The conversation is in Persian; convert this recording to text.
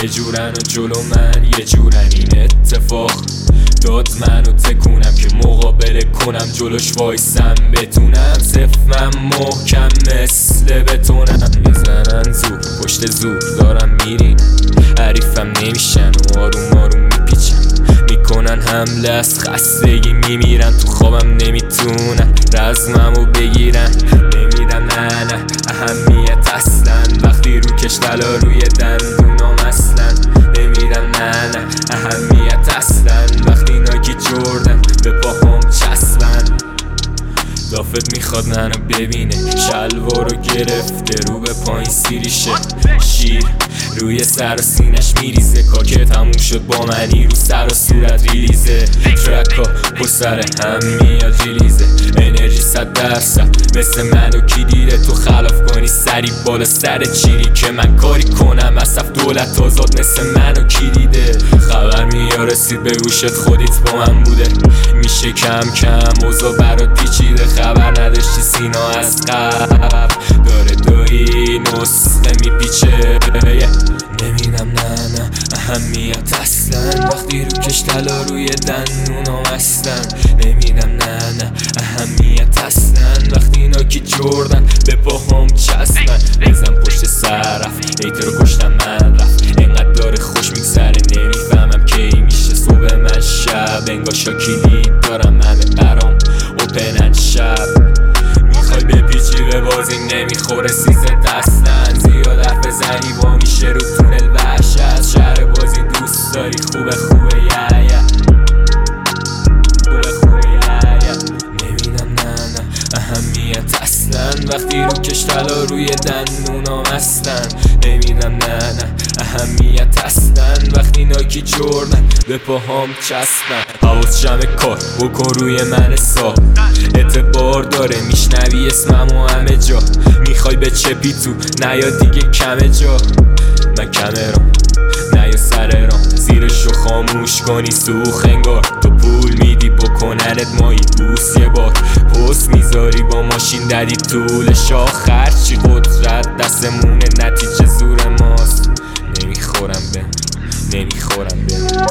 یه جورن و جلو من یه جورن. این اتفاق داد منو تکونم که مقابله کنم، جلوش وایسم بتونم. صف من محکم مثل بتونم، میزنن زور پشت زور دارم میرین، حریفم نمیشن و آروم آروم میپیچن، میکنن حمله از خستگی میمیرن. تو خوابم نمیتونن رزممو بگیرن، نمیدم نه نه اهمیت اصلا، وقتی رو کشتلا روی دندونام اصلا. نمیدم نه نه اهمیت اصلا، وقتی ناکی جردن به پاهم چسبن. دافت میخواد منو ببینه، شلوارو گرفته رو به پایین سیریشه، شیر روی سر و سینش میریزه، کاکه تموم شد با منی رو سر و صورت ریلیزه. ترکا پر سر هم میاد ریلیزه، انرژی 100%. مثل منو کی دیده تو خلاف کنی سری بالا سر چیری که من کاری کنم؟ اصف دولت آزاد مثل منو کی دیده؟ خبر میارسید به گوشت خودیت با من بوده، میشه کم کم اوضاع برات پیچیده، خبر نداشتی سینا از قبل داره دایی نسخه میپیچه. نمیدم نه نه اهمیت اصلا، وقتی رو کشتلا روی دندونام اصلا. نمیدم نه نه اهمیت اصلا، وقتی ناکی جردن به پاهم چسبن. بزن پشت سرف ایتر رو کشتم من رفت، اینقدر داره خوش میگذره نمیفهمم کی میشه صبح من شب. انگار شاکیلی دارم همه برام اوپنن شب، میخوای بپیچی به بازی نمیخوره سیزه دستن. زیاد حرف بزنی وا میشه رو تونل وحشت، شهر بازی دوست داری خوبه خوبه یه یه خوبه یه. نمیدم نه نه اهمیت اصلا، وقتی رو کشتلا روی دندونام اصلا. نمیدم نه نه اهمیت اصلا، وقتی ناکی جردن به پاهام چسبن. حواس جمع کار بکن روی من حساب، اعتبار داره میشنوی اسممو همه جا. میخوای به چپی تو نیا دیگه کمه جا، من کمرام نیا سر رام، زیرشو خاموش کنی سوخ انگار. تو پول میدی بکننت مایی بوس یه بار، پست میذاری با ماشین دری طول شاخ. هرچی قدرت دستمونه نتیجه زور ماست، نمیخورم به